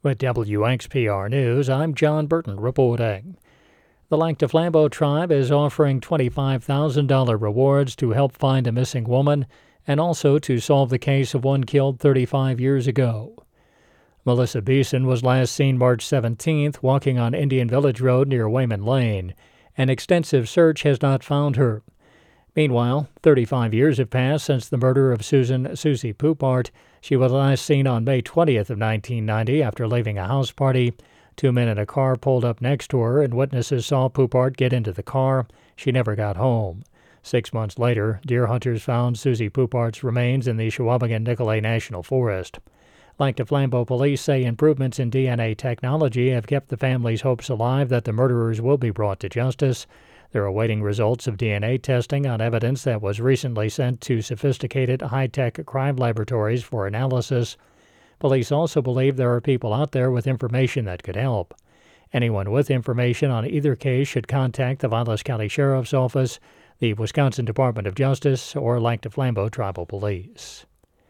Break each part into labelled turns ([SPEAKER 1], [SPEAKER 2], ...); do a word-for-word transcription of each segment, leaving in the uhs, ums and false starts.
[SPEAKER 1] With W X P R News, I'm John Burton reporting. The Lac du Flambeau tribe is offering twenty-five thousand dollars rewards to help find a missing woman and also to solve the case of one killed thirty-five years ago. Melissa Beeson was last seen March seventeenth walking on Indian Village Road near Wayman Lane. An extensive search has not found her. Meanwhile, thirty-five years have passed since the murder of Susan Susie Poupart. She was last seen on May twentieth of nineteen ninety after leaving a house party. Two men in a car pulled up next to her, and witnesses saw Poupart get into the car. She never got home. Six months later, deer hunters found Susie Poupart's remains in the Chequamegon-Nicolet National Forest. Lac du Flambeau police say improvements in D N A technology have kept the family's hopes alive that the murderers will be brought to justice. They're awaiting results of D N A testing on evidence that was recently sent to sophisticated high-tech crime laboratories for analysis. Police also believe there are people out there with information that could help. Anyone with information on either case should contact the Vilas County Sheriff's Office, the Wisconsin Department of Justice, or Lac du Flambeau Tribal Police.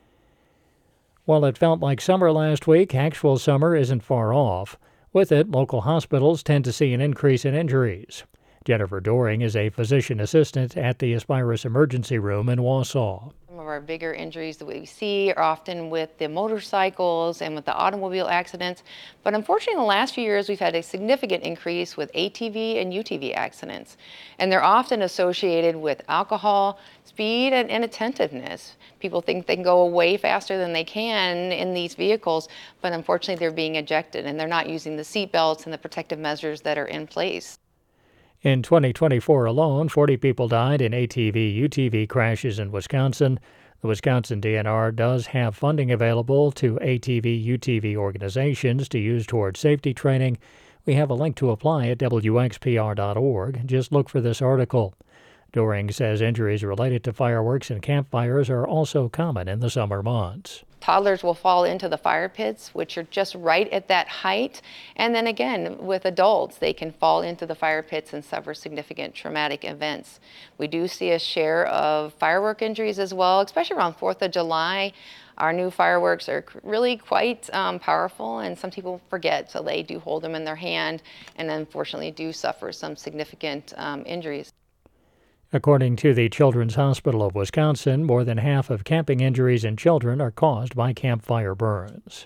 [SPEAKER 1] While it felt like summer last week, actual summer isn't far off. With it, local hospitals tend to see an increase in injuries. Jennifer Doring is a physician assistant at the Aspirus Emergency Room in Wausau.
[SPEAKER 2] Some of our bigger injuries that we see are often with the motorcycles and with the automobile accidents. But unfortunately, in the last few years, we've had a significant increase with A T V and U T V accidents. And they're often associated with alcohol, speed, and inattentiveness. People think they can go way faster than they can in these vehicles, but unfortunately, they're being ejected and they're not using the seat belts and the protective measures that are in place.
[SPEAKER 1] In twenty twenty-four alone, forty people died in A T V U T V crashes in Wisconsin. The Wisconsin D N R does have funding available to A T V U T V organizations to use towards safety training. We have a link to apply at W X P R dot org. Just look for this article. Doring says injuries related to fireworks and campfires are also common in the summer months.
[SPEAKER 2] Toddlers will fall into the fire pits, which are just right at that height. And then again, with adults, they can fall into the fire pits and suffer significant traumatic events. We do see a share of firework injuries as well, especially around fourth of July. Our new fireworks are really quite um, powerful, and some people forget, so they do hold them in their hand and unfortunately do suffer some significant um, injuries.
[SPEAKER 1] According to the Children's Hospital of Wisconsin, more than half of camping injuries in children are caused by campfire burns.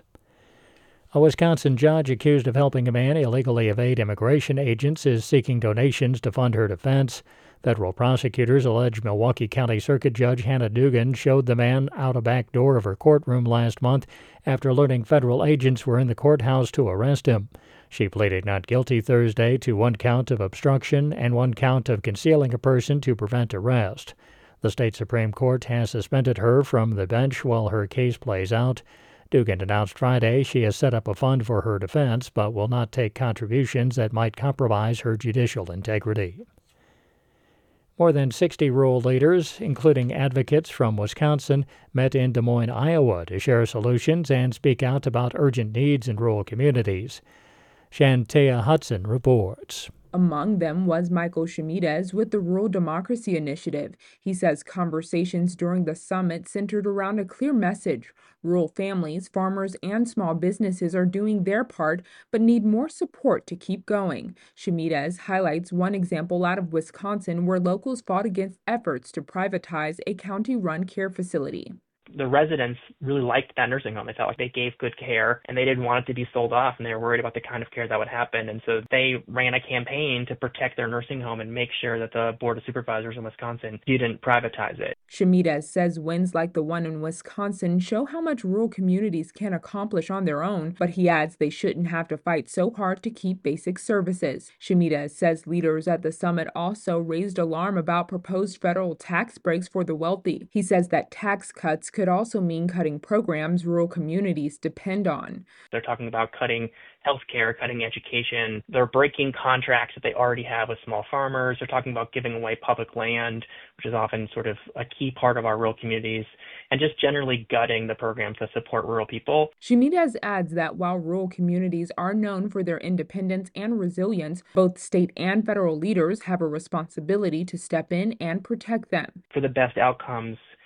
[SPEAKER 1] A Wisconsin judge accused of helping a man illegally evade immigration agents is seeking donations to fund her defense. Federal prosecutors allege Milwaukee County Circuit Judge Hannah Dugan showed the man out a back door of her courtroom last month after learning federal agents were in the courthouse to arrest him. She pleaded not guilty Thursday to one count of obstruction and one count of concealing a person to prevent arrest. The state Supreme Court has suspended her from the bench while her case plays out. Dugan announced Friday she has set up a fund for her defense, but will not take contributions that might compromise her judicial integrity. More than sixty rural leaders, including advocates from Wisconsin, met in Des Moines, Iowa to share solutions and speak out about urgent needs in rural communities. Shantea Hudson reports.
[SPEAKER 3] Among them was Michael Shemides with the Rural Democracy Initiative. He says conversations during the summit centered around a clear message. Rural families, farmers, and small businesses are doing their part, but need more support to keep going. Shemides highlights one example out of Wisconsin where locals fought against efforts to privatize a county-run care facility.
[SPEAKER 4] The residents really liked that nursing home. They felt like they gave good care and they didn't want it to be sold off, and they were worried about the kind of care that would happen. And so they ran a campaign to protect their nursing home and make sure that the Board of Supervisors in Wisconsin didn't privatize it.
[SPEAKER 3] Shemides says wins like the one in Wisconsin show how much rural communities can accomplish on their own, but he adds they shouldn't have to fight so hard to keep basic services. Shemides says leaders at the summit also raised alarm about proposed federal tax breaks for the wealthy. He says that tax cuts could also mean cutting programs rural communities depend on.
[SPEAKER 4] They're talking about cutting healthcare, cutting education. They're breaking contracts that they already have with small farmers. They're talking about giving away public land, which is often sort of a key part of our rural communities, and just generally gutting the programs that support rural people.
[SPEAKER 3] Shemides adds that while rural communities are known for their independence and resilience, both state and federal leaders have a responsibility to step in and protect them.
[SPEAKER 4] For the best outcomes,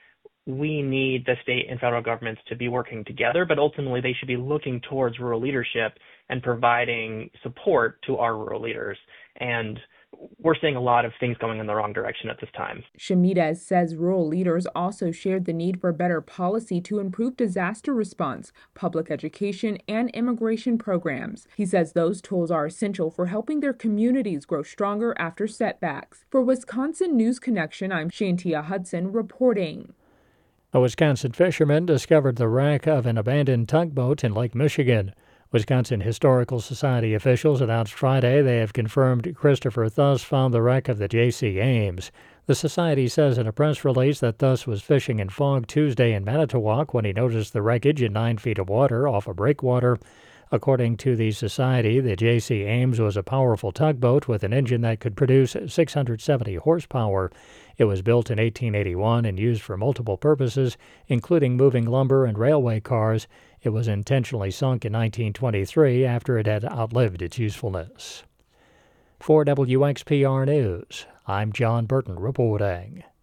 [SPEAKER 4] we need the state and federal governments to be working together, but ultimately they should be looking towards rural leadership and providing support to our rural leaders. And we're seeing a lot of things going in the wrong direction at this time.
[SPEAKER 3] Shamides says rural leaders also shared the need for better policy to improve disaster response, public education, and immigration programs. He says those tools are essential for helping their communities grow stronger after setbacks. For Wisconsin News Connection, I'm Shantia Hudson reporting.
[SPEAKER 1] A Wisconsin fisherman discovered the wreck of an abandoned tugboat in Lake Michigan. Wisconsin Historical Society officials announced Friday they have confirmed Christopher Thuss found the wreck of the J C Ames. The society says in a press release that Thuss was fishing in fog Tuesday in Manitowoc when he noticed the wreckage in nine feet of water off a breakwater. According to the society, the J C Ames was a powerful tugboat with an engine that could produce six hundred seventy horsepower. It was built in eighteen eighty-one and used for multiple purposes, including moving lumber and railway cars. It was intentionally sunk in nineteen twenty-three after it had outlived its usefulness. For W X P R News, I'm John Burton reporting.